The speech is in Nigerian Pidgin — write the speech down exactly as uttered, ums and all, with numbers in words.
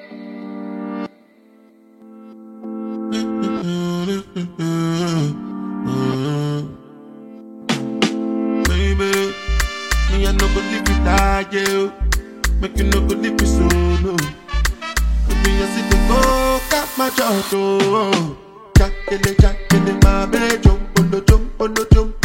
Baby, me I no go live without you. Make you no go live with solo. Me I see the go got my job. Jack, jack, my baby, jump on the jump on the jump.